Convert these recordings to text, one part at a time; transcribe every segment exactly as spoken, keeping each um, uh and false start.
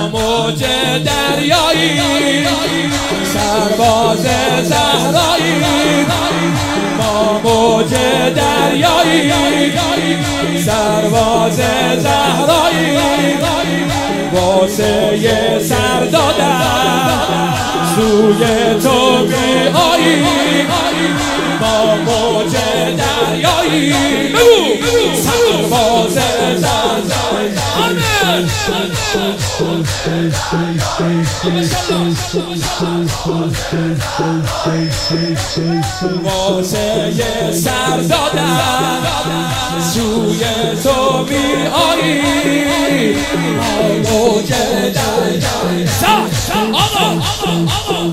ما موج دریایی سرباز زهرایی ما موج دریایی سرباز زهرایی واسه سر دادن سوی تو میایی ما موج دریایی سرباز زهرایی آمین واسه سر دادن سوی تو میایی ما موج دریایی آقا آقا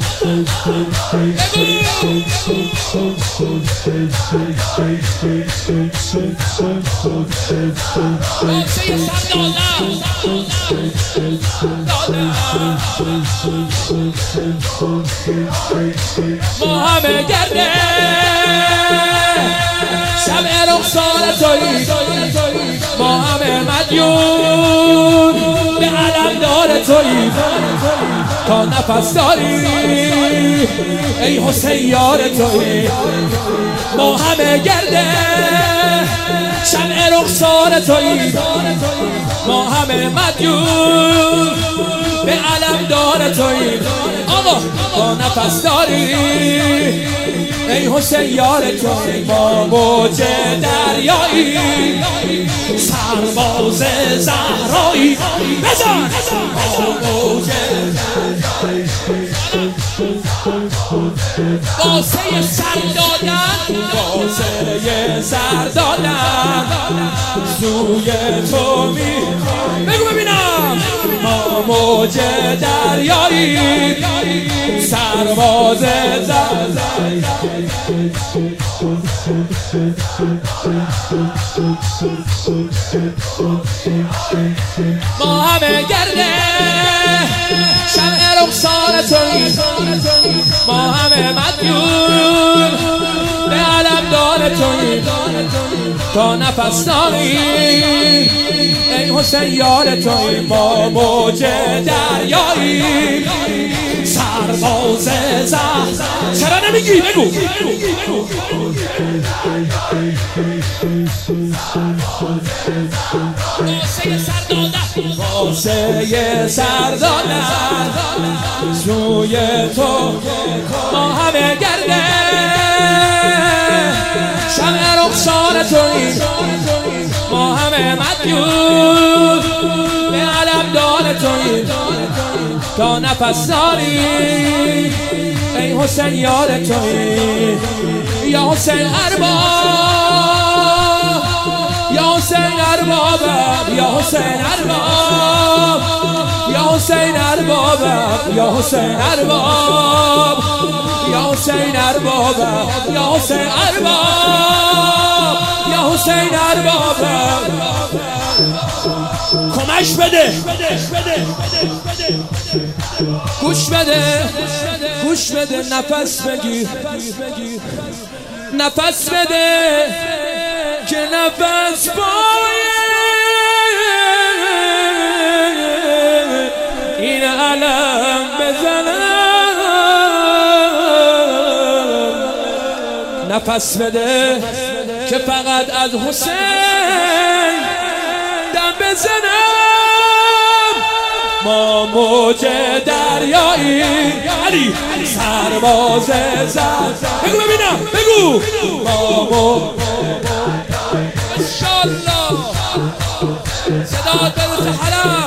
ما همه گرده شمع رخسار تویی ما همه مدیون به علمدار تویی تا نفس داری ای حسین یار تویی ما همه گرده شمع رخسار تویی ما همه مدیون به علمدار تویی آقا تا نفس داری ای حسین یار تویی ما موج دریایی سرباز زهرایی بزن ما موج واسه سر دادن واسه سر دادن سوی تو می بگو ببینم ما موج دریایی سرباز زهرایی ما همه گرده شمع رخسار تویی ما همه مدیون به علمدار تویی تا نفس داری ای حسین یار تویی ما موج دریایی سرباز زهرایی چرا نمیگی بگو واسه سر دادن سوی تو ما همه گرده شمع رخسار تویی ما همه مدیون به علمدار تویی تا نفس داری ای حسین یار تویی یا حسین ارباب یا حسین اربابم یا حسین ارباب یا حسین اربابم یا حسین ارباب یا حسین اربابم یا حسین ارباب یا حسین اربابم کمش بده گوش بده گوش بده نفس بگیر نفس بده که نفس باید این علم بزنم نفس بده که فقط از حسین دم بزنم ما موج دریایی علی سرباز زهرایی بگو ببینم بگو ما موج انشالله صدا درست حرم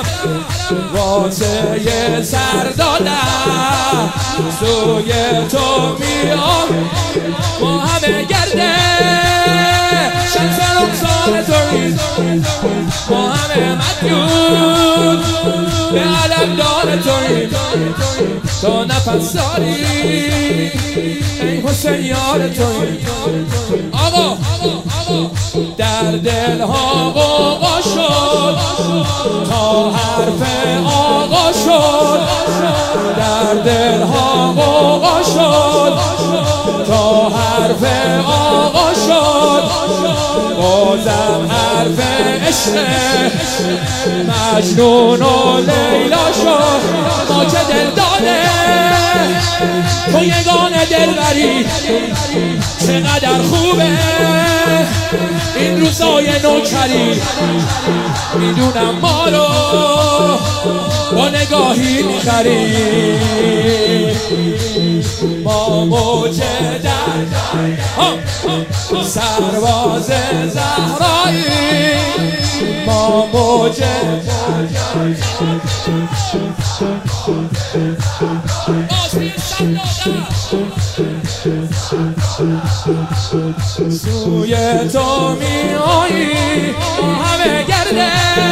واسه سر دادن سوی تو میام ما همه گرده شمس رخسار تویی ما همه مدیون به علمدار تویی تا نفس داری ای حسین یار تویی آقا در دل ها غوغا شد تا حرف آقا شد در دل ها غوغا شد تا حرف آقا شد بازم حرف عشق مجنون و لیلا شد دلبری چقدر خوبه این روزای نوکری. میدونم ما رو با نگاهی میخری، ما موج در سرباز زهرایی، ما موج سوی تو میایی همه گرده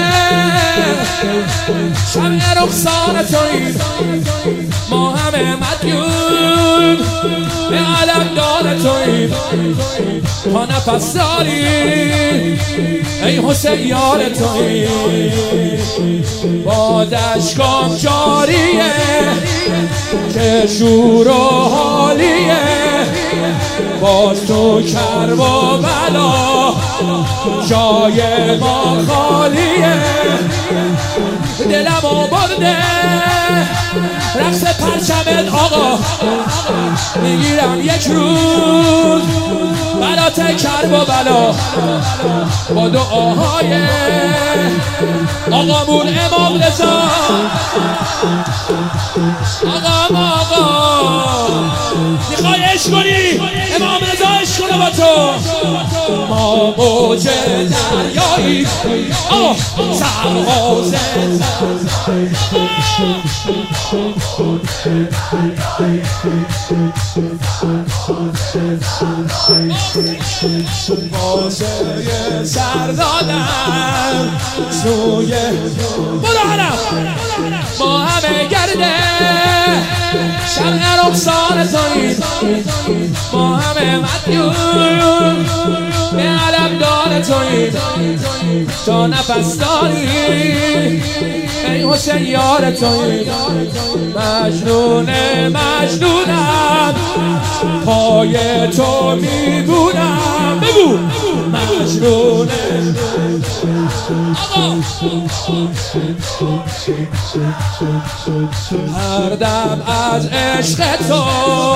شمع رخسار تویی، ما همه مدیون به علم دار تویی. تا نفس داری ای حسین یار تویی، با دشکام جاریه که شور و حالیه، باز تو کرب و بلا جای ما خالیه. دلمو برده رقص پرچمت آقا، میگیرم یک روز برات کرب و بلا با دعاهای آقامون امام رضا. آقام آقا میخوای عشق کنی امام رضا عشق کنه با تو. ما موج دریایی آه سرباز واسه سر دادم سوی برو حرم، ما همه گرده شمع رخسار تویی، ما همه مدیون به علم دار تویی. تا نفس داری ای حسین یار تویی، مجنون مجنونم پای تو میبونم. بگو مجنون هر دم از عشق تو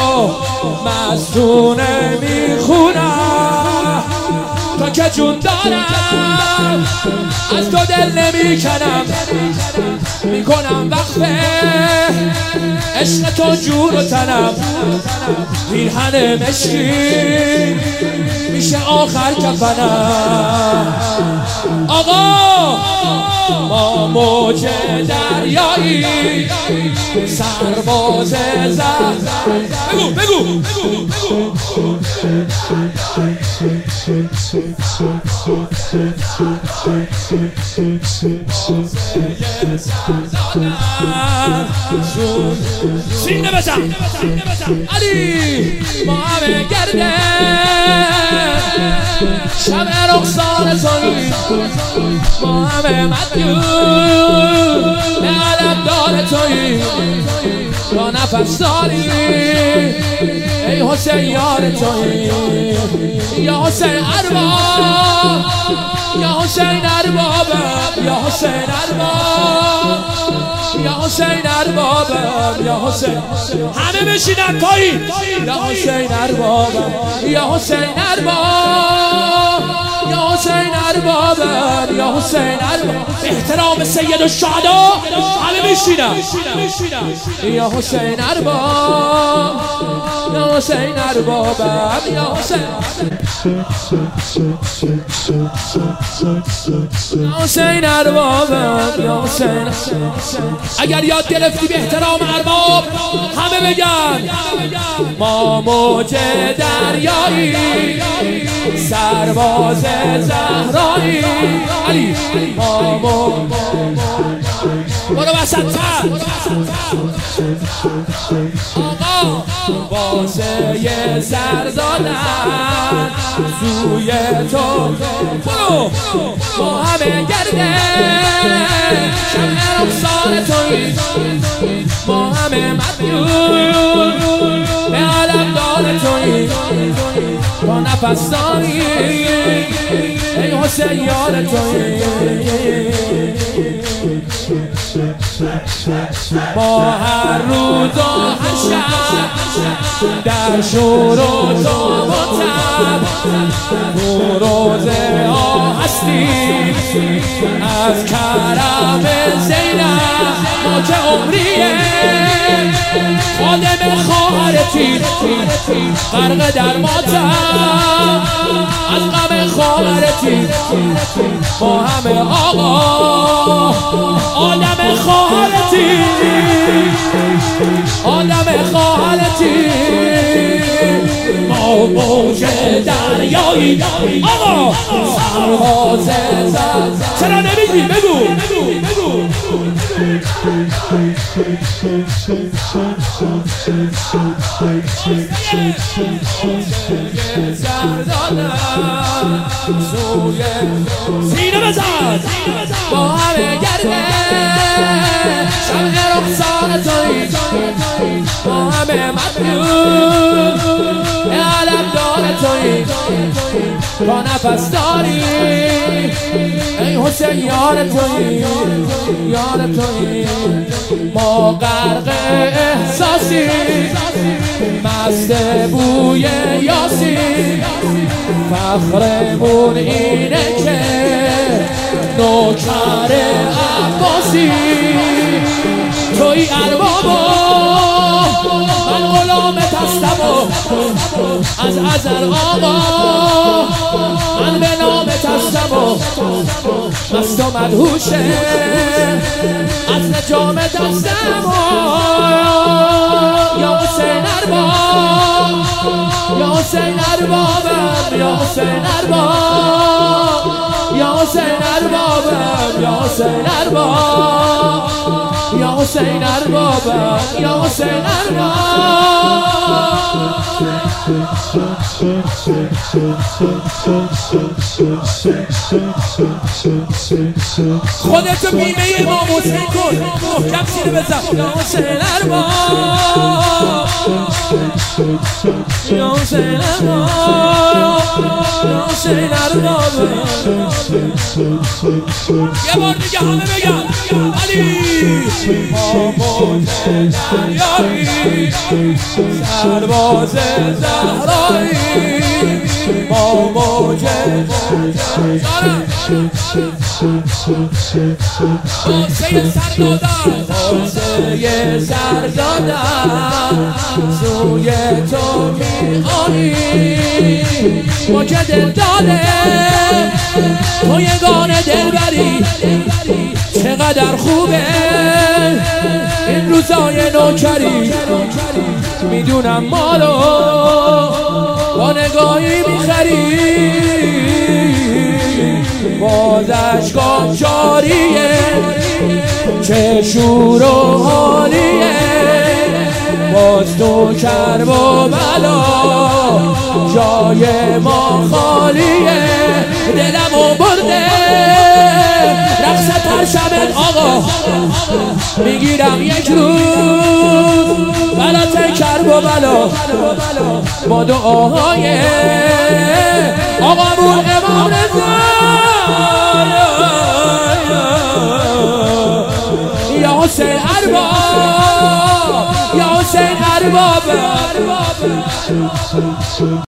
مستونه میخونم، تا که جون دارم از تو دل نمیکنم، میکنم وقفه عشق تو جون و تنم. پیرهن مشکی میشه آخر کفنم. آقا ما موج دریایی سرباز زهر. بگو بگو سینه بزن علی، ما همه گرده شمع رخسار تویی، ما همه مدیون به علم دار تویی. تا نفس داری ای حسین یار تویی، یا حسین ارباب یا حسین اربابم، یا حسین ارباب یا حسین اربابم، یا حسین همه بشینن پایین، یا حسین اربابم، یا حسین ارباب یا حسین اربابم، یا حسین ارباب. احترام سید الشهدا همه بشینن، یا حسین ارباب یا حسین اربابم، یا حسین یا حسین اربابم، یا حسین. اگر یاد گرفتی به احترام ارباب همه بگن ما موج دریایی سرباز زهرایی. علی ما موج برو وسط تر آقا واسه یه سر دادن سوی تو. برو ما همه گرده شمع رخسار تویی، ما همه مدیون به علم دار تویی. تا نفس داری ای حسین یار تویی. ما هر روز و هر شب در شور و تاب و تب تو روزه ها هستیم از کرم زینب ما که عمریه خادم خواهرتی غرق در ماتم از غم خواهرتی با همه آقا آدم خواهرتی آدم خواهرتی ما موج دریایی آقا سرباز زد چرا نمیگی بگو بگو سینه بزن با همه گرده شمع رخسار توی با همه مدیون علم دار توی با نفس داری ای حسین یار توی یار توی ما غرق احساسی مست بوی یاسی فخرمون اینه که نوکر عباسی توی اربابا من غلامت هستم از ازل آقا من به نامت هستم مست و مدهوشه از نجامت هستم یا حسین ارباب یا حسین اربابم یا حسین ارباب یا حسین اربابم یا حسین ارباب یا حسین اربابم یا حسین ارباب خودتو بیمه امام حسین کن محکم سینه بزن یا حسین ارباب یا حسین ارباب یا حسین ارباب یه بار دیگه همه بگم علی ما موج دریایی سرباز زهرایی ما موج حسین سردادم حسین سردادم سوی تو میخوانی ما که دل داده تو یگانه دلبری چقدر خوبه این روزای نوکری میدونم مالو با نگاهی میخری باز اشکام جاریه چه شور و حالیه باز تو کرب و بلا جای ما خالیه دلمو برده رقص پرشمت آقا میگیرم یک روز بلات کرب و بلا با دعاهای آقامون امام رضا یا حسین ارباب یا حسین ارباب